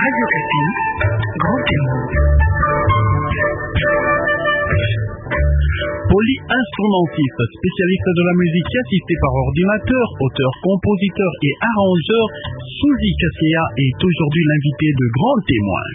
Radio Kapi, Grand Témoin. Polyinstrumentiste, spécialiste de la musique assistée par ordinateur, auteur, compositeur et arrangeur, Suzy Kasseya est aujourd'hui l'invité de Grand Témoin.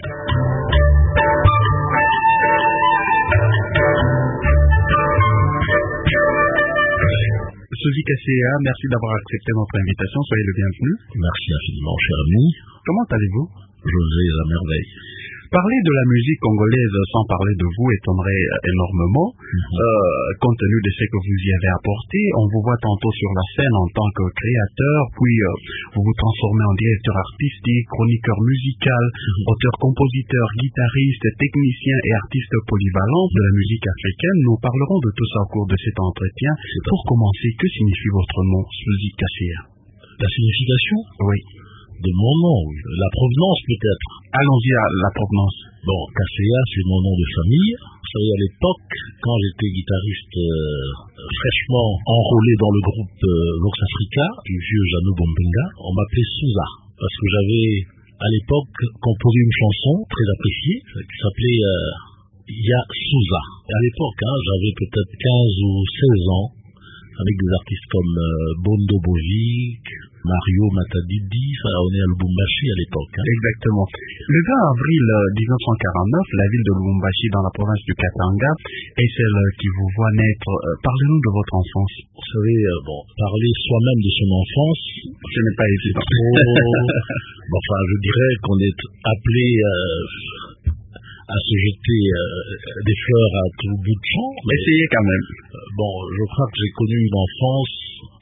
Suzy Kasseya, merci d'avoir accepté notre invitation. Soyez le bienvenu. Merci infiniment, cher ami. Comment allez-vous? Je vais à merveille. Parler de la musique congolaise sans parler de vous étonnerait énormément, compte tenu de ce que vous y avez apporté. On vous voit tantôt sur la scène en tant que créateur, puis vous vous transformez en directeur artistique, chroniqueur musical, auteur-compositeur, guitariste, technicien et artiste polyvalent de la musique africaine. Nous parlerons de tout ça au cours de cet entretien. Pour commencer, que signifie votre nom, Suzy Kasseya? La signification? Oui. De mon nom, la provenance peut-être. Allons-y à la provenance. Bon, Kasseya, c'est mon nom de famille. Vous savez, à l'époque, quand j'étais guitariste fraîchement enrôlé dans le groupe Vox Africa, du vieux Janou Bombenga, on m'appelait Souza. Parce que j'avais, à l'époque, composé une chanson très appréciée, qui s'appelait Ya Souza. Et à l'époque, j'avais peut-être 15 ou 16 ans, avec des artistes comme Bondo Bovic, Mario Matadidi, on est à Lubumbashi à l'époque. Exactement. Le 20 avril 1949, la ville de Lubumbashi dans la province du Katanga est celle qui vous voit naître. Parlez-nous de votre enfance. Vous savez, parler soi-même de son enfance, ce n'est pas évident. Enfin, je dirais qu'on est appelé à se jeter des fleurs à tout bout de champ. Essayez quand même. Je crois que j'ai connu une enfance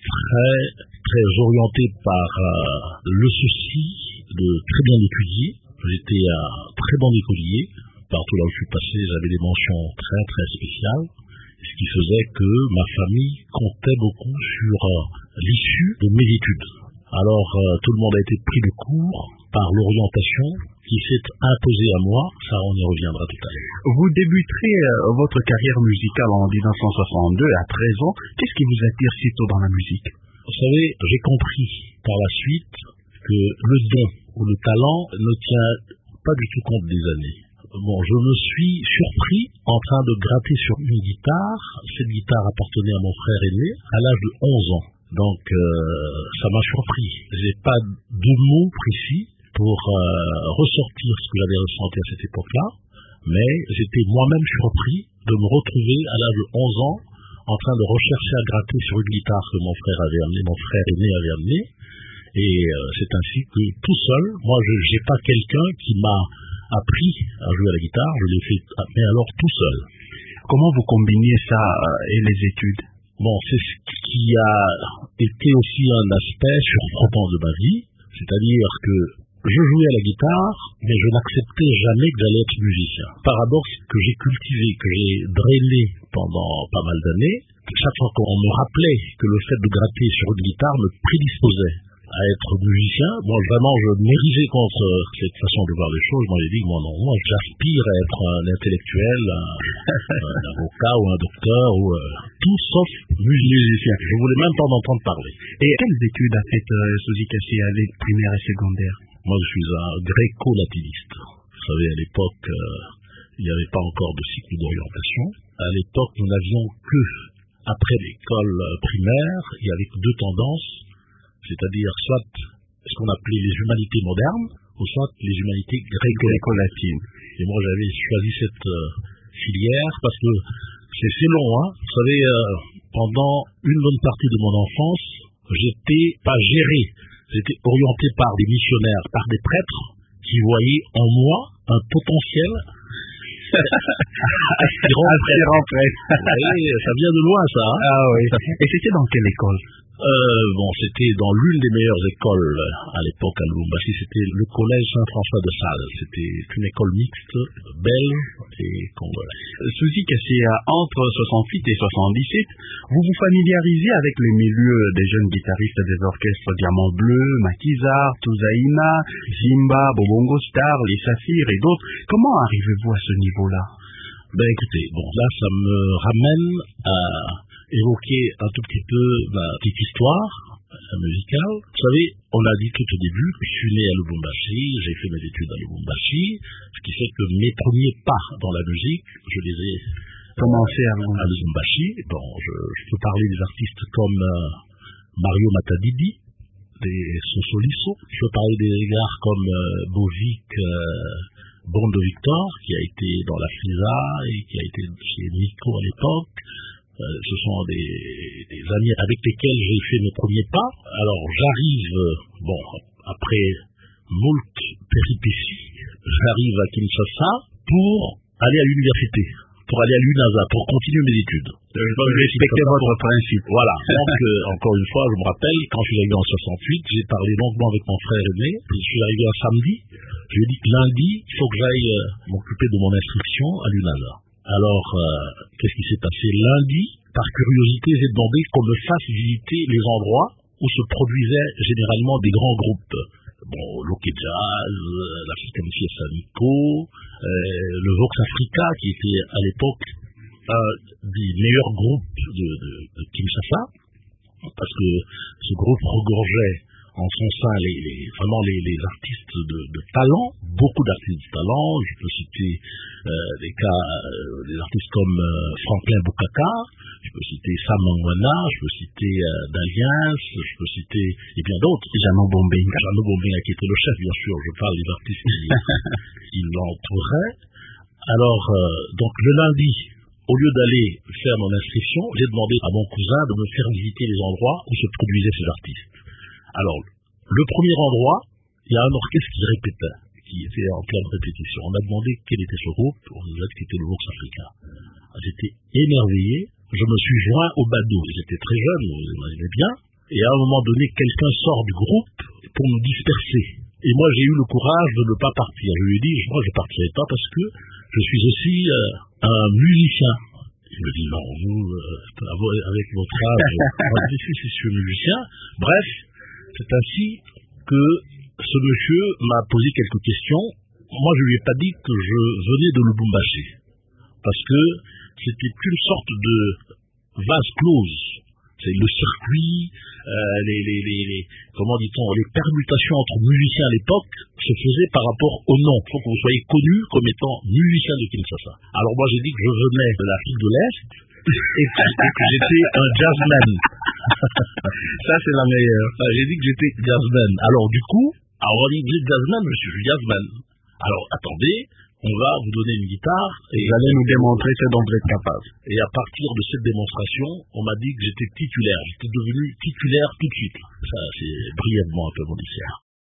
très orientée par le souci de très bien étudier. J'étais un très bon écolier. Partout là où je suis passé, j'avais des mentions très très spéciales. Ce qui faisait que ma famille comptait beaucoup sur l'issue de mes études. Alors, tout le monde a été pris de court par l'orientation qui s'est imposée à moi. Ça, on y reviendra tout à l'heure. Vous débuterez votre carrière musicale en 1962 à 13 ans. Qu'est-ce qui vous attire si tôt dans la musique? Vous savez, j'ai compris par la suite que le don ou le talent ne tient pas du tout compte des années. Je me suis surpris en train de gratter sur une guitare. Cette guitare appartenait à mon frère aîné à l'âge de 11 ans. Donc, ça m'a surpris. J'ai pas de mots précis pour ressortir ce que j'avais ressenti à cette époque-là, mais j'étais moi-même surpris de me retrouver à l'âge de 11 ans en train de rechercher à gratter sur une guitare que mon frère aîné avait amenée, et c'est ainsi que tout seul, moi j'ai pas quelqu'un qui m'a appris à jouer à la guitare, je l'ai fait, mais alors tout seul. Comment vous combiniez ça et les études? C'est ce qui a été aussi un aspect surprenant de ma vie, c'est-à-dire que je jouais à la guitare, mais je n'acceptais jamais que j'allais être musicien. Paradoxe que j'ai cultivé, que j'ai drainé pendant pas mal d'années. Chaque fois qu'on me rappelait que le fait de gratter sur une guitare me prédisposait à être musicien, vraiment je m'érigeais contre cette façon de voir les choses. Moi j'ai dit, moi j'aspire à être un intellectuel, un avocat ou un docteur, ou tout sauf musicien. Je voulais même pas en entendre parler. Et quelles études a fait Suzy Kasseya, les primaires et secondaires? Moi je suis un gréco-latiniste. Vous savez, à l'époque, il n'y avait pas encore de cycle d'orientation. À l'époque, nous n'avions que, après l'école primaire, il y avait deux tendances, c'est-à-dire soit ce qu'on appelait les humanités modernes, ou soit les humanités gréco-latines. Et moi j'avais choisi cette filière parce que c'est long, Vous savez, pendant une bonne partie de mon enfance, j'étais pas géré, j'étais orienté par des missionnaires, par des prêtres qui voyaient en moi un potentiel aspirant prêtre. Oui, ça vient de loin ça. Ah oui. Et c'était dans quelle école? C'était dans l'une des meilleures écoles à l'époque à Lubumbashi, c'était le collège Saint-François de Sales. C'était une école mixte, belge et congolaise. Suzy Kasseya, entre 68 et 77, vous vous familiarisez avec les milieux des jeunes guitaristes des orchestres Diamant Bleu, Maquisard, Tuzaina, Simba, Bobongo Star, les Saphirs et d'autres. Comment arrivez-vous à ce niveau-là? Écoutez, là ça me ramène à évoquer un tout petit peu ma petite histoire. musical. Vous savez, on a dit tout au début que je suis né à Lubumbashi, j'ai fait mes études à Lubumbashi, ce qui fait que mes premiers pas dans la musique, je les ai commencés à Lubumbashi. Bon, je peux parler des artistes comme Mario Matadidi, des Sosoliso. Je peux parler des gars comme Bovic Bondo Victor, qui a été dans la FISA et qui a été chez Nico à l'époque. Ce sont des amis avec lesquels j'ai fait mes premiers pas. Alors j'arrive, après moult péripéties, j'arrive à Kinshasa pour aller à l'université, pour aller à l'UNASA, pour continuer mes études. Respectez votre principe. Voilà. Donc, encore une fois, je me rappelle, quand je suis arrivé en 68, j'ai parlé longuement avec mon frère aîné. Je suis arrivé un samedi. Je lui ai dit que lundi, il faut que j'aille m'occuper de mon inscription à l'UNASA. Alors, qu'est-ce qui s'est passé lundi? Par curiosité, j'ai demandé qu'on me fasse visiter les endroits où se produisaient généralement des grands groupes. Bon, Loke Jazz, l'African Fiesta Nico, le Vox Africa, qui était à l'époque des meilleurs groupes de Kinshasa, parce que ce groupe regorgeait en son sein vraiment les artistes de talent, beaucoup d'artistes de talent. Je peux citer des artistes comme Franklin Bukaka, je peux citer Sam Mangwana, je peux citer Daliens, je peux citer et bien d'autres. Jeannot Bombinga qui était le chef, bien sûr. Je parle des artistes qui l'entouraient. Alors, donc le lundi, au lieu d'aller faire mon inscription, j'ai demandé à mon cousin de me faire visiter les endroits où se produisaient ces artistes. Alors, le premier endroit, il y a un orchestre qui répétait, qui était en pleine répétition. On m'a demandé quel était ce groupe, on nous a dit que c'était le Vox Africa. J'étais émerveillé, je me suis joint au badaud. J'étais très jeune, vous imaginez bien, et à un moment donné, quelqu'un sort du groupe pour me disperser. Et moi, j'ai eu le courage de ne pas partir. Je lui ai dit, moi, je ne partirai pas parce que je suis aussi un musicien. Il me dit, non, vous, avec votre âge, moi, je suis musicien. Bref, c'est ainsi que ce monsieur m'a posé quelques questions. Moi, je lui ai pas dit que je venais de Lubumbashi, parce que c'était une sorte de vase close. C'est le circuit, comment dit-on, les permutations entre musiciens à l'époque se faisaient par rapport au nom. Il faut que vous soyez connu comme étant musicien de Kinshasa. Alors moi, j'ai dit que je venais de l'Afrique de l'Est et que j'étais un jazzman. Ça, c'est la meilleure. J'ai dit que j'étais jazzman. Alors du coup, on dit que vous êtes jazzman, monsieur, je suis jazzman. Alors attendez, on va vous donner une guitare et vous allez nous démontrer ce dont vous êtes capable. Et à partir de cette démonstration, on m'a dit que j'étais titulaire. J'étais devenu titulaire tout de suite. Ça, c'est brièvement un peu mon histoire.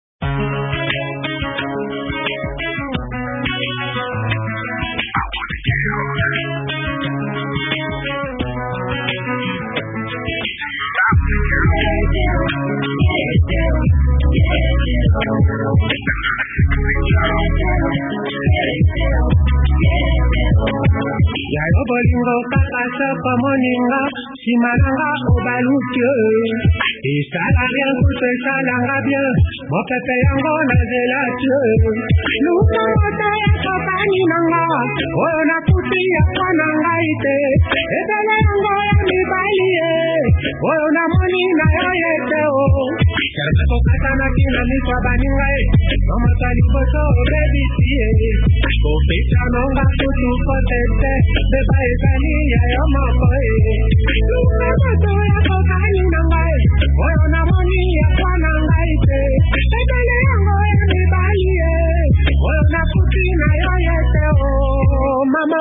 Yalo bolingo kakasa pamoninga simalanga obalukyo esala rien kuto esalanga bien mopepe yango nazela tyo luka moto ya kopani nanga oyo nakuti yakwa na ngai te ebele yango ya mibali ye oyo namoni na yo ye te o serve kokatanaki na miso ya baninga ye nomata liboso obebisi ye kopesa nonga kutu kotete beba ezali ya yo moko ye luka moto ya kopani na ngai oyo namoni yakwa na ngai te ebele yango ya mibali ye oyo nakuti na yo ye te o mama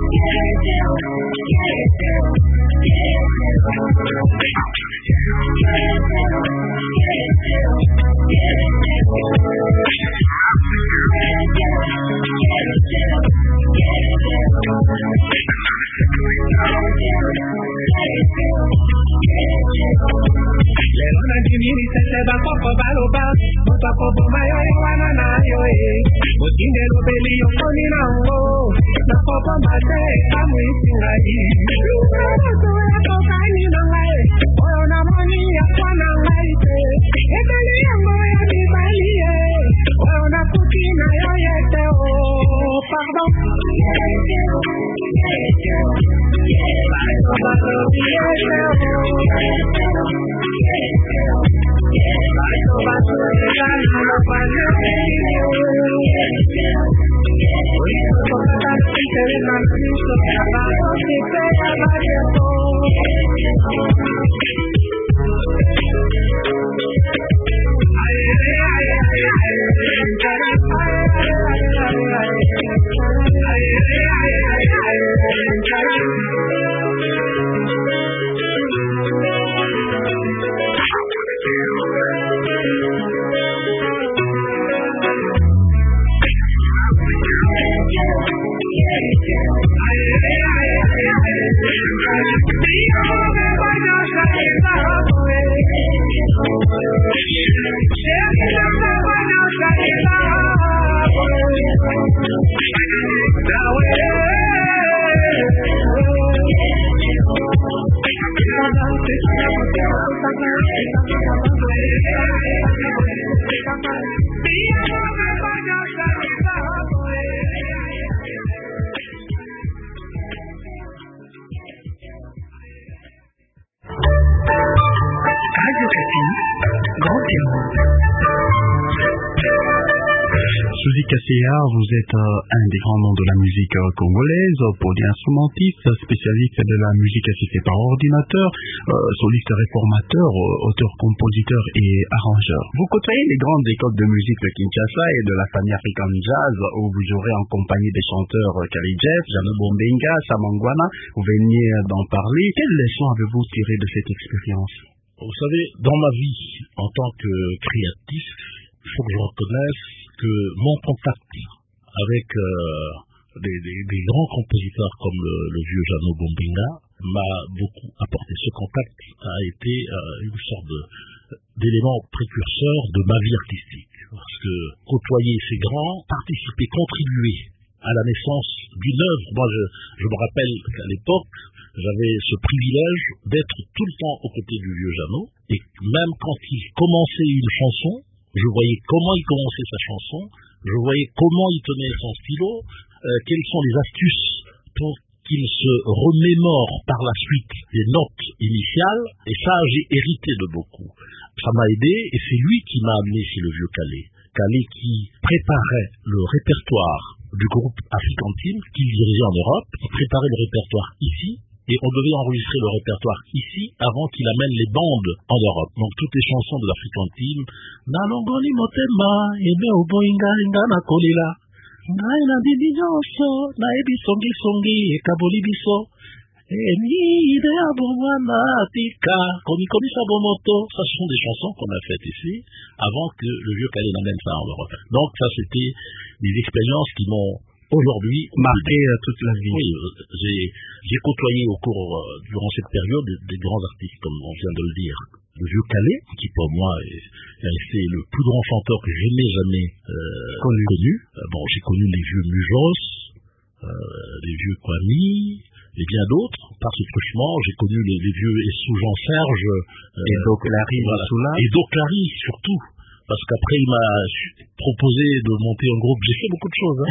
lelo nandiminisese bakoko baloba moto akoboma yo wana na yo e motinde elobeli yokoni nango nakoboma te ekamwisi ngai luka moto yakokani na ngai oyo namoni yakwa na ngai te ebeli yango ya mibali ye oyo nakuti na yo ye te o pardon Suzy Kasseya, vous êtes un des grands noms de la musique congolaise, polyinstrumentiste, spécialiste de la musique assistée par ordinateur, soliste réformateur, auteur-compositeur et arrangeur. Vous côtoyez les grandes écoles de musique de Kinshasa et de la famille African Jazz, où vous jouerez en compagnie des chanteurs Kali Jeff, Jano Bombenga, Samangwana. Vous veniez d'en parler. Quelles leçons avez-vous tirées de cette expérience? Vous savez, dans ma vie, en tant que créatif, il faut que je reconnaisse que mon contact avec des grands compositeurs comme le vieux Jano Bombenga m'a beaucoup apporté. Ce contact a été une sorte d'élément précurseur de ma vie artistique. Parce que côtoyer ces grands, participer, contribuer à la naissance d'une œuvre. Moi, je me rappelle qu'à l'époque, j'avais ce privilège d'être tout le temps aux côtés du vieux Jano, et même quand il commençait une chanson, je voyais comment il commençait sa chanson, je voyais comment il tenait son stylo, quelles sont les astuces pour qu'il se remémore par la suite des notes initiales, et ça, j'ai hérité de beaucoup. Ça m'a aidé, et c'est lui qui m'a amené chez le vieux Calais. Calais qui préparait le répertoire du groupe African Team, qu'il dirigeait en Europe, qui préparait le répertoire ici, et on devait enregistrer le répertoire ici avant qu'il amène les bandes en Europe. Donc toutes les chansons de l'African Team, Nalongoni motema, ebe oboinga inga na kolela, ngai na bibi nyonso, na ebi songi songi, ekaboli biso, ni idea bomwana tika, komikomisa bomoto. Ça, ce sont des chansons qu'on a faites ici, avant que le vieux Calais n'amène ça en Europe. Donc ça, c'était des expériences qui m'ont aujourd'hui marqué toute la vie. Oui, j'ai côtoyé durant cette période des grands artistes, comme on vient de le dire. Le vieux Calais, qui pour moi est resté le plus grand chanteur que je n'ai jamais connu. Bon, j'ai connu les vieux Mujos, les vieux Kwame, et bien d'autres. Par ce truchement, j'ai connu les vieux Essou Jean-Serge, et Doclary, voilà. Et Doclary surtout. Parce qu'après, il m'a proposé de monter un groupe. J'ai fait beaucoup de choses.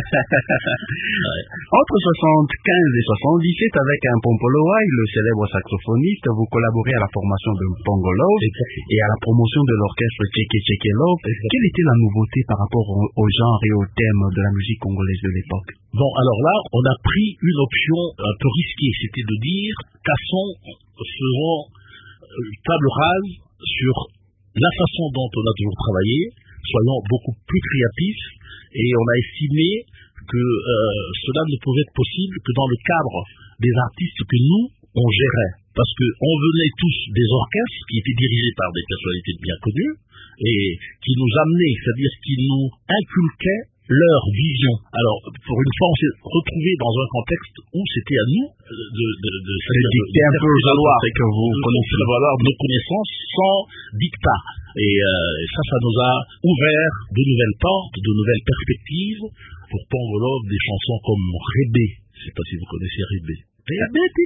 Ouais. Entre 75 et 77, avec un Pompoloa, le célèbre saxophoniste, vous collaborez à la formation de Pongo Love et à la promotion de l'orchestre Tcheke Tcheke Love. Quelle était la nouveauté par rapport au genre et au thème de la musique congolaise de l'époque? Bon, alors là, on a pris une option un peu risquée. C'était de dire, faisons table rase sur la façon dont on a toujours travaillé, soyons beaucoup plus créatifs, et on a estimé que cela ne pouvait être possible que dans le cadre des artistes que nous, on gérait. Parce qu'on venait tous des orchestres qui étaient dirigés par des personnalités bien connues, et qui nous amenaient, c'est-à-dire qui nous inculquaient leur vision. Alors, pour une fois, on s'est retrouvé dans un contexte où c'était à nous de dicter un peu aux valoir, et que vous connaissez le valoir de nos connaissances sans dictat. Et ça nous a ouvert de nouvelles portes, de nouvelles perspectives pour Pongo Love, des chansons comme Rébé. Je ne sais pas si vous connaissez Rébé. La mélodie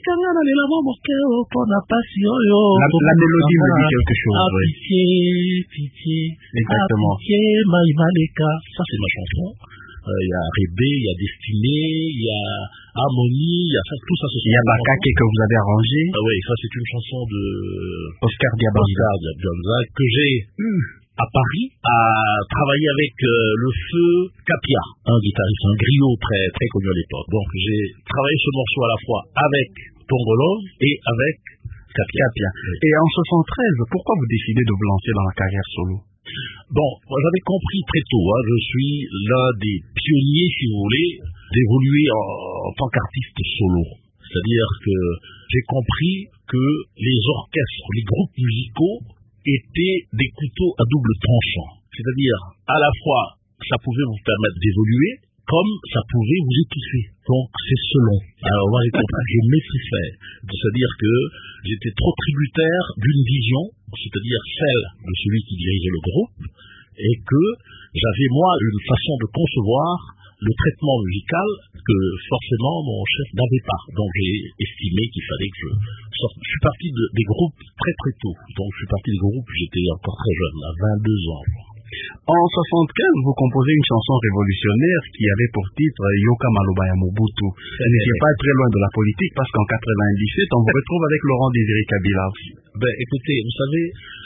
me dit quelque chose. Pitié. Exactement. Pitié, Maïmaleka. Ça, c'est ma chanson. Il y a Rébé, il y a Destinée, il y a Harmonie, il y a ça, tout ça. Il y a Bakake que vous avez arrangé. Ah oui, ça, c'est une chanson de Oscar Diabanza que j'ai eu à Paris, à travailler avec le feu Capia, un guitariste, un griot très, très connu à l'époque. Donc j'ai travaillé ce morceau à la fois avec Tongolov et avec Capia. Et en 73, pourquoi vous décidez de vous lancer dans la carrière solo? Bon, j'avais compris très tôt, je suis l'un des pionniers, si vous voulez, d'évoluer en tant qu'artiste solo. C'est-à-dire que j'ai compris que les orchestres, les groupes musicaux étaient des couteaux à double tranchant. C'est-à-dire, à la fois, ça pouvait vous permettre d'évoluer, comme ça pouvait vous étouffer. Donc, c'est selon. Alors, moi, j'ai compris que je maîtrisais. C'est-à-dire que j'étais trop tributaire d'une vision, c'est-à-dire celle de celui qui dirigeait le groupe, et que j'avais, moi, une façon de concevoir le traitement musical que forcément mon chef n'avait pas. Donc j'ai estimé qu'il fallait que je sorte. Je suis parti des groupes très très tôt. Donc je suis parti des groupes, j'étais encore très jeune, à 22 ans. En 75, vous composez une chanson révolutionnaire qui avait pour titre Yoka Maloba ya Mobutu. Elle n'était pas très loin de la politique parce qu'en 97, on vous retrouve avec Laurent Désiré Kabila. Écoutez, vous savez,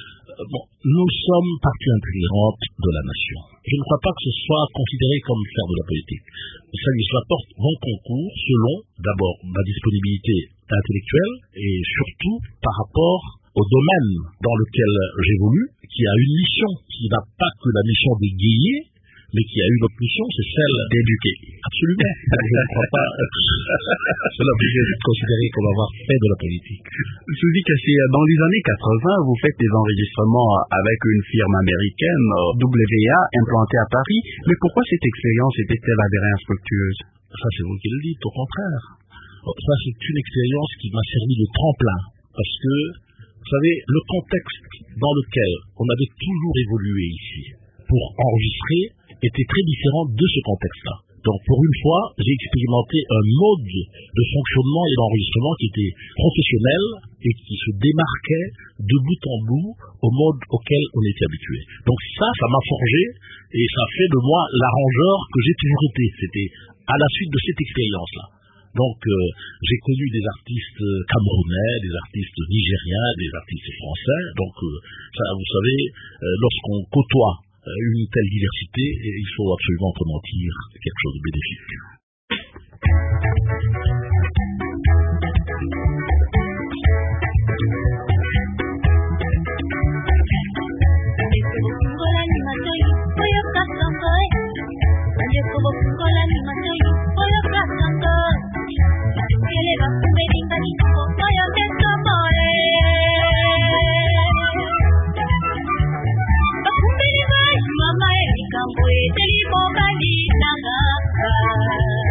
nous sommes partie intégrante de la nation. Je ne crois pas que ce soit considéré comme faire de la politique. Ça porte bon concours selon, d'abord, ma disponibilité intellectuelle et surtout par rapport au domaine dans lequel j'évolue, qui a une mission, qui n'a pas que la mission d'égayer, mais qui a une autre mission, c'est celle d'éduquer. Absolument. Je ne crois pas cela obligé d'être considéré comme avoir fait de la politique. Suzy Kassé, dans les années 80, vous faites des enregistrements avec une firme américaine, WA, implantée à Paris. Mais pourquoi cette expérience était-elle avérée infructueuse? Ça, c'est vous qui le dites, au contraire. Ça, c'est une expérience qui m'a servi de tremplin. Parce que, vous savez, le contexte dans lequel on avait toujours évolué ici pour enregistrer était très différent de ce contexte-là. Donc pour une fois, j'ai expérimenté un mode de fonctionnement et d'enregistrement qui était professionnel et qui se démarquait de bout en bout au mode auquel on était habitué. Donc ça m'a forgé et ça fait de moi l'arrangeur que j'ai toujours été. C'était à la suite de cette expérience-là. Donc j'ai connu des artistes camerounais, des artistes nigériens, des artistes français. Donc ça, vous savez, lorsqu'on côtoie une telle diversité, il faut absolument en tirer quelque chose de bénéfique. Mama,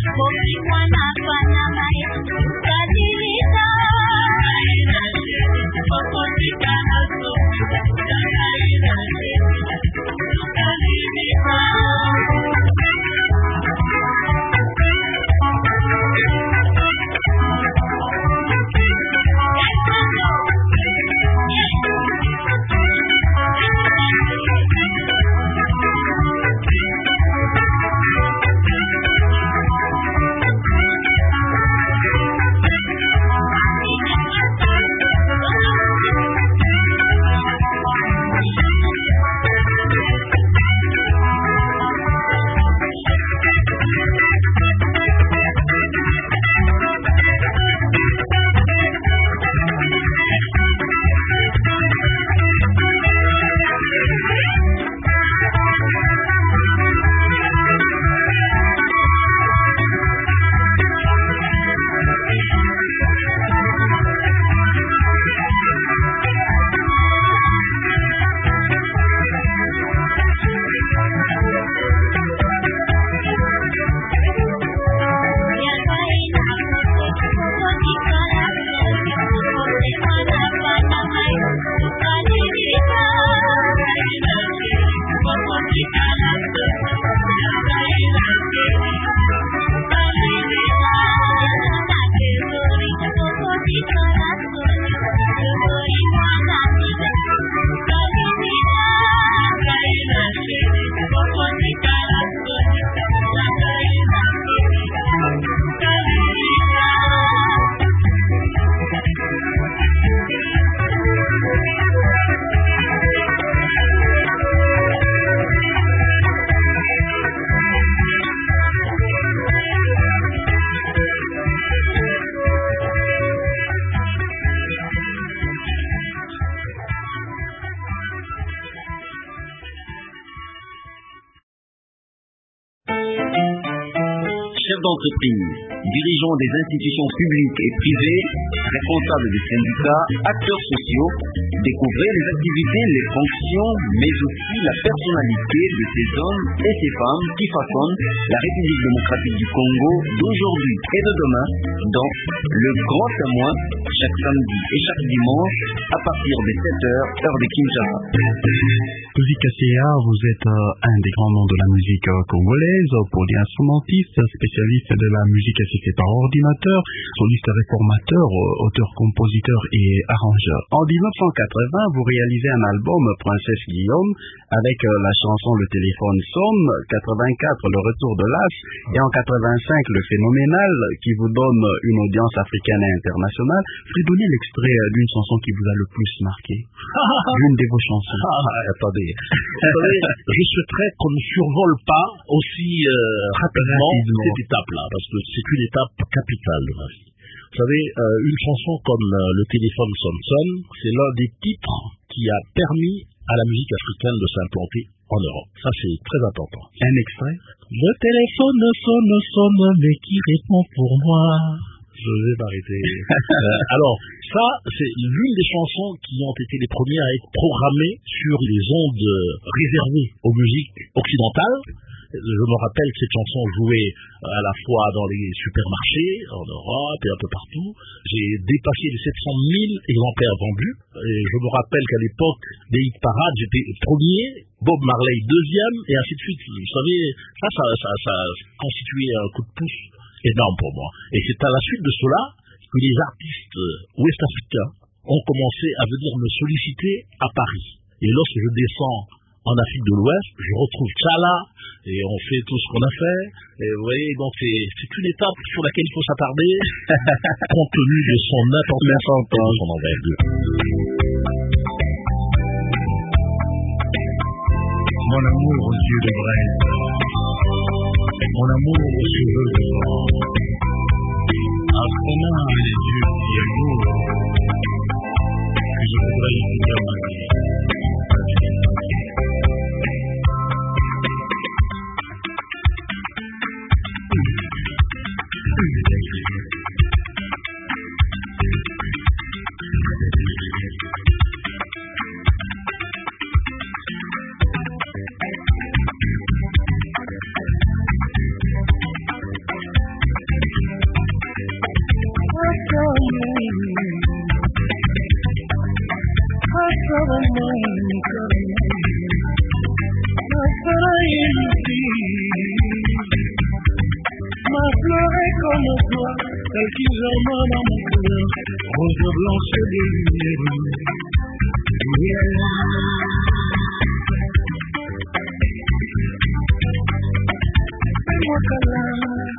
d'entreprise, dirigeants des institutions publiques et privées, responsables des syndicats, acteurs sociaux, découvrez les activités, les fonctions, mais aussi la personnalité de ces hommes et ces femmes qui façonnent la République démocratique du Congo d'aujourd'hui et de demain dans le Grand Témoin, chaque samedi et chaque dimanche à partir de 7h, heure de Kinshasa. Musique ACA, vous êtes un des grands noms de la musique congolaise, polyinstrumentiste, spécialiste de la musique assistée par ordinateur, soliste réformateur, auteur-compositeur et arrangeur. En 1980, vous réalisez un album Princesse Guillaume avec la chanson Le téléphone sonne, 84 Le retour de l'As et en 85 Le phénoménal qui vous donne une audience africaine et internationale. Fredonnez l'extrait d'une chanson qui vous a le plus marqué. L'une de vos chansons. Attendez. Je souhaiterais qu'on ne survole pas aussi rapidement cette étape-là, parce que c'est une étape capitale de ma vie. Vous savez, une chanson comme Le téléphone sonne, c'est l'un des titres qui a permis à la musique africaine de s'implanter en Europe. Ça, c'est très important. Un extrait. Le téléphone sonne, mais qui répond pour moi? Je vais m'arrêter. Alors, ça, c'est l'une des chansons qui ont été les premières à être programmées sur les ondes réservées aux musiques occidentales. Je me rappelle que cette chanson jouait à la fois dans les supermarchés, en Europe et un peu partout. J'ai dépassé les 700 000 exemplaires vendus. Et je me rappelle qu'à l'époque des hit parades, j'étais premier, Bob Marley deuxième, et ainsi de suite. Vous savez, ça constituait un coup de pouce énorme pour moi. Et c'est à la suite de cela que les artistes ouest-africains ont commencé à venir me solliciter à Paris. Et lorsque je descends en Afrique de l'Ouest, je retrouve Tchala, et on fait tout ce qu'on a fait. Et vous voyez, donc c'est une étape sur laquelle il faut s'attarder, compte tenu de son importance et de son envergure. Mon amour aux yeux de braise, mon amour aux cheveux de blanc, apprenant les yeux qui amourent, que je voudrais faire ma vie. m'a pleuré comme toi, celle qui germe dans mon cœur, rose blanche de lumière. Fais-moi câlin,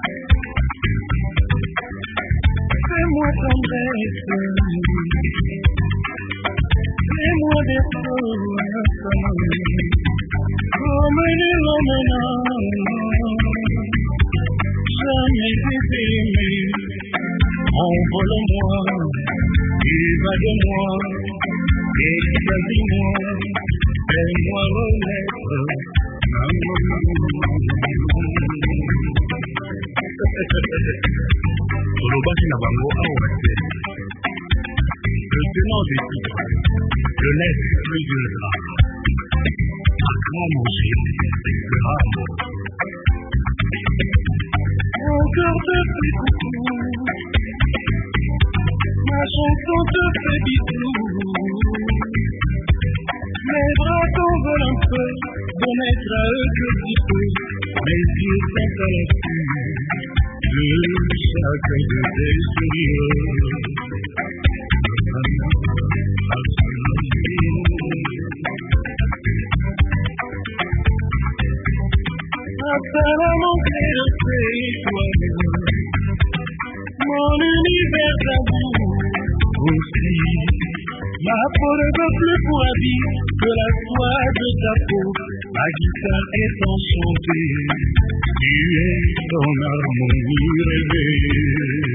fais-moi tendresse, fais-moi des fleurs, comme les lendemains. Jamais été aimé, envole-moi, évade-moi, extasie-moi, fais-moi renaître. Olobaki na bango awa te. Le tenant des titres, le lait plus de drap, à grand manger, le rame. Mon cœur te fait coucou, ma chanson te fait bisou. Mes bras t'envolent un peu, bon être à eux que tu peux. Mes yeux sont à l'affût de chacun de tes sourires. Appelle à mon clarté étoile, mon univers d'amour aussi. Ma peau ne veut plus pour habit que la soie de ta peau. Ma guitare est enchantée, tu es ton harmonie rêvée.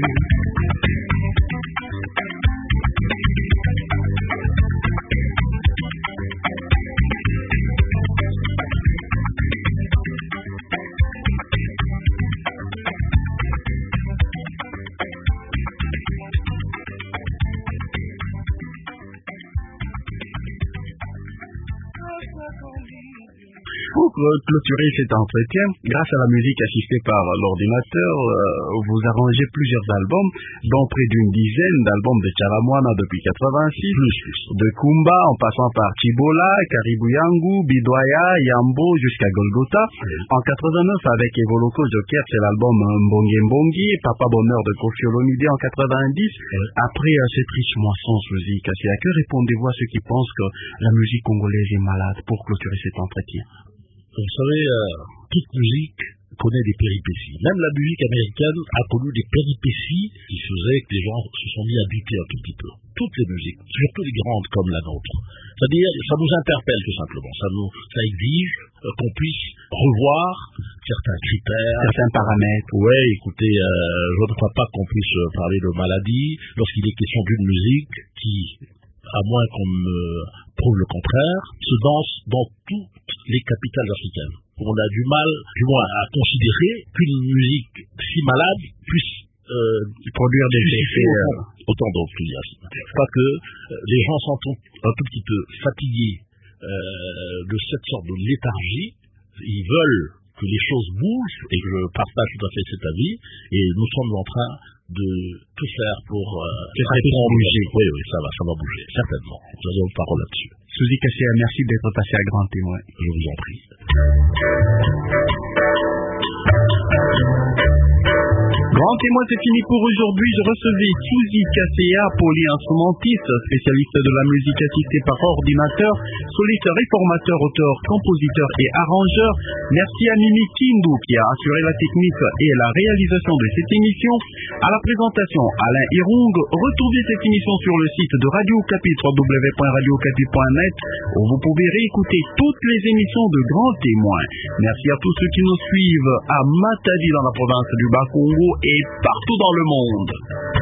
Pour clôturer cet entretien, grâce à la musique assistée par l'ordinateur, vous arrangez plusieurs albums, dont près d'une dizaine d'albums de Charamwana depuis 86, de Kumba en passant par Chibola, Karibu Yangu, Bidwaya, Yambo jusqu'à Golgotha. En 89, avec Evoloko Joker, c'est l'album Mbongi Mbongi, Papa Bonheur de Koffi Olomide en 90. Après cette riche moisson musique, à que répondez-vous à ceux qui pensent que la musique congolaise est malade pour clôturer cet entretien? Vous savez, toute musique connaît des péripéties. Même la musique américaine a connu des péripéties qui faisaient que les gens se sont mis à douter un tout petit peu. Toutes les musiques, surtout les grandes comme la nôtre. C'est-à-dire, ça nous interpelle tout simplement. Ça exige qu'on puisse revoir certains critères, certains paramètres. Ouais, écoutez, je ne crois pas qu'on puisse parler de maladie lorsqu'il est question d'une musique qui, à moins qu'on me prouve le contraire, se danse dans toutes les capitales africaines. On a du mal, du moins, à considérer qu'une musique si malade puisse produire des effets autant d'enthousiasme. Je crois que les gens sont un tout petit peu fatigués de cette sorte de léthargie. Ils veulent que les choses bougent, et je partage tout à fait cet avis, et nous sommes en train de tout faire pour bouger. Oui, ça va bouger, certainement. Nous avons parole là-dessus. Suzy Kassia, merci d'être passé à Grand Témoin. Je vous en prie. Grand Témoin, c'est fini pour aujourd'hui. Je recevais Suzy Kassia, polyinstrumentiste, spécialiste de la musique assistée par ordinateur, soliste réformateur, auteur, compositeur et arrangeur. Merci à Mimi Kindu qui a assuré la technique et la réalisation de cette émission. À la présentation, Alain Irung. Retrouvez cette émission sur le site de Radio Okapi, www.radiocapi.net, où vous pouvez réécouter toutes les émissions de Grand Témoin. Merci à tous ceux qui nous suivent à Matadi dans la province du Bas-Congo et partout dans le monde.